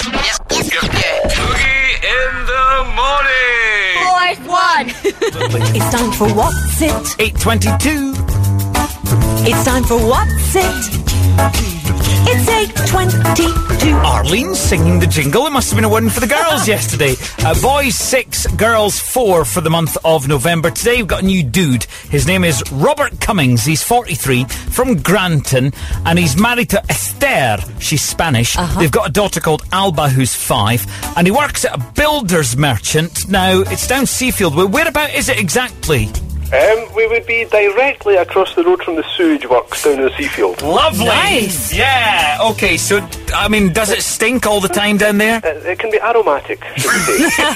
Boogie in the morning. Fourth one. It's time for What's It? 8:22. It's time for What's It? It's 8:22. Arlene's singing the jingle. It must have been a win for the girls yesterday. Boys 6, girls 4 for the month of November. Today we've got a new dude. His name is Robert Cummings. He's 43, from Granton, and he's married to Esther. She's Spanish. They've got a daughter called Alba who's 5, and he works at a builder's merchant. Now, it's down Seafield. Whereabout is it exactly? We would be directly across the road from the sewage works down in the Seafield. Lovely. Nice. Yeah. Okay, so, I mean, does it stink all the time down there? It can be aromatic, should we say.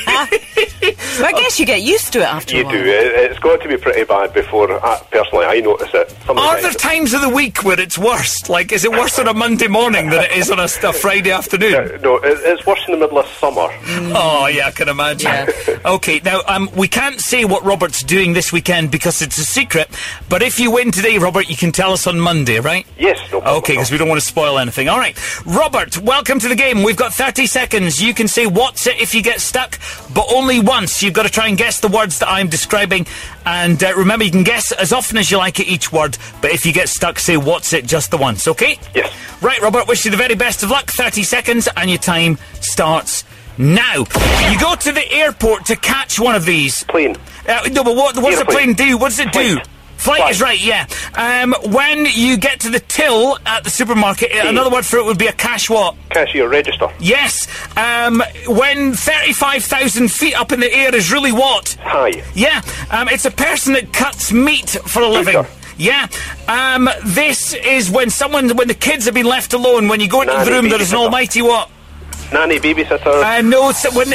So I guess you get used to it after a You while. do. It's got to be pretty bad before, personally, I notice it. Are there times of the week where it's worse? Like, is it worse on a Monday morning than it is on a Friday afternoon? No, it's worse in the middle of summer. Oh, yeah, I can imagine. Yeah. Okay, now, we can't say what Robert's doing this weekend because it's a secret, but if you win today, Robert, you can tell us on Monday, right? Yes, no problem. Okay, because we don't want to spoil anything. All right, Robert, welcome to the game. We've got 30 seconds. You can say what's it if you get stuck, but only once. You've got to try and guess the words that I'm describing. And remember, you can guess as often as you like at each word, but if you get stuck, say what's it just the once, okay? Yes. Right, Robert, wish you the very best of luck. 30 seconds, and your time starts now. You go to the airport to catch one of these. Plane. No, but what does the plane Airplane. do? What does it do? Flight is right, yeah. When you get to the till at the supermarket, another word for it would be a cash what? Cashier register. Yes. When 35,000 feet up in the air is really what? High. Yeah. It's a person that cuts meat for a living. Butcher. Yeah. This is when the kids have been left alone. When you go into the Nanny, room, there is an babysitter. almighty what? Nanny, babysitter. No, it's when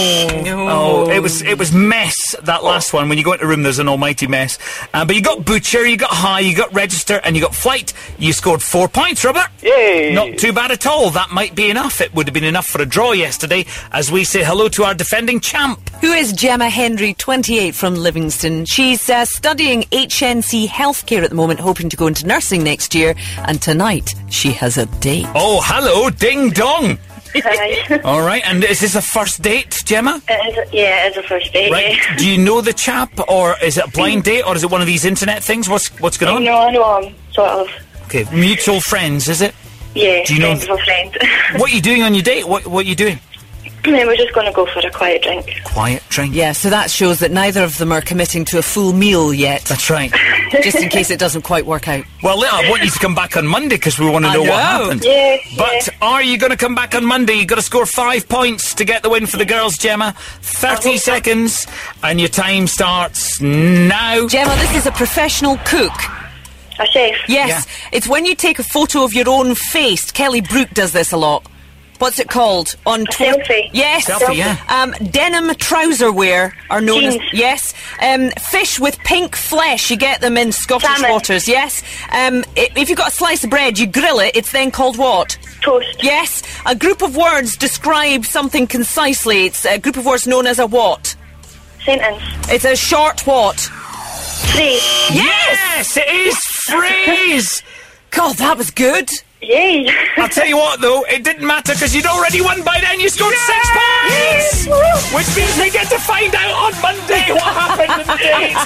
it was mess. That last one. When you go into a room, there's an almighty mess. But you got butcher, you got high, you got register, and you got flight. You scored 4 points, Robert. Yay! Not too bad at all. That might be enough. It would have been enough for a draw yesterday. As we say hello to our defending champ. Who is Gemma Henry, 28, from Livingston. She's studying HNC healthcare at the moment, hoping to go into nursing next year. And tonight, she has a date. Oh, hello, ding dong. Hi. All right, and is this a first date, Gemma? It is a first date. Right. Do you know the chap, or is it a blind date, or is it one of these internet things? What's going on? No, I know him, sort of. Okay, mutual friends, is it? Yeah, Do you know- friend of a friend. What are you doing on your date? What are you doing? Then we're just going to go for a quiet drink. Quiet drink. Yeah, so that shows that neither of them are committing to a full meal yet, That's right. just in case it doesn't quite work out. Well, I want you to come back on Monday because we want to I know what know. happened. Yeah, But are you going to come back on Monday? You've got to score 5 points to get the win for the girls, Gemma. 30 seconds, and your time starts now. Gemma, this is a professional cook. A chef. Yes, Yeah. it's when you take a photo of your own face. Kelly Brook does this a lot. What's it called? On Twitter? selfie. Yes. Selfie, yeah. Denim trouser wear are known as... Jeans. Yes. Fish with pink flesh, you get them in Scottish Salmon. waters, yes. If you've got a slice of bread, you grill it, it's then called what? Toast. Yes. A group of words describe something concisely. It's a group of words known as a what? Sentence. It's a short what? Phrase. Yes, it is phrase. God, that was good. Yay. I'll tell you what, though, it didn't matter because you'd already won by then. You scored 6 points! Which means we get to find out on Monday what happened in the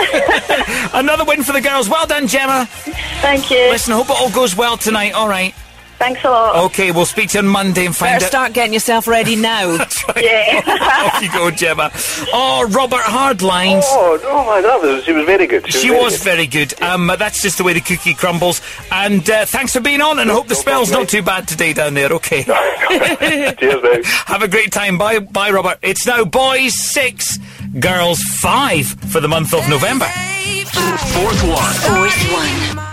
date. Another win for the girls. Well done, Gemma. Thank you. Listen, I hope it all goes well tonight. All right. Thanks a lot. Okay, we'll speak to you on Monday and find Better out. start getting yourself ready now. That's right. Yeah. Off you go, Gemma. Oh, Robert, hard lines. Oh, man, she was very good. She was very good. That's just the way the cookie crumbles. And thanks for being on, and I hope the spell's not too bad today down there, okay? Cheers, mate. Have a great time. Bye, Robert. It's now boys 6, girls 5 for the month of November. Fourth one. Fourth one.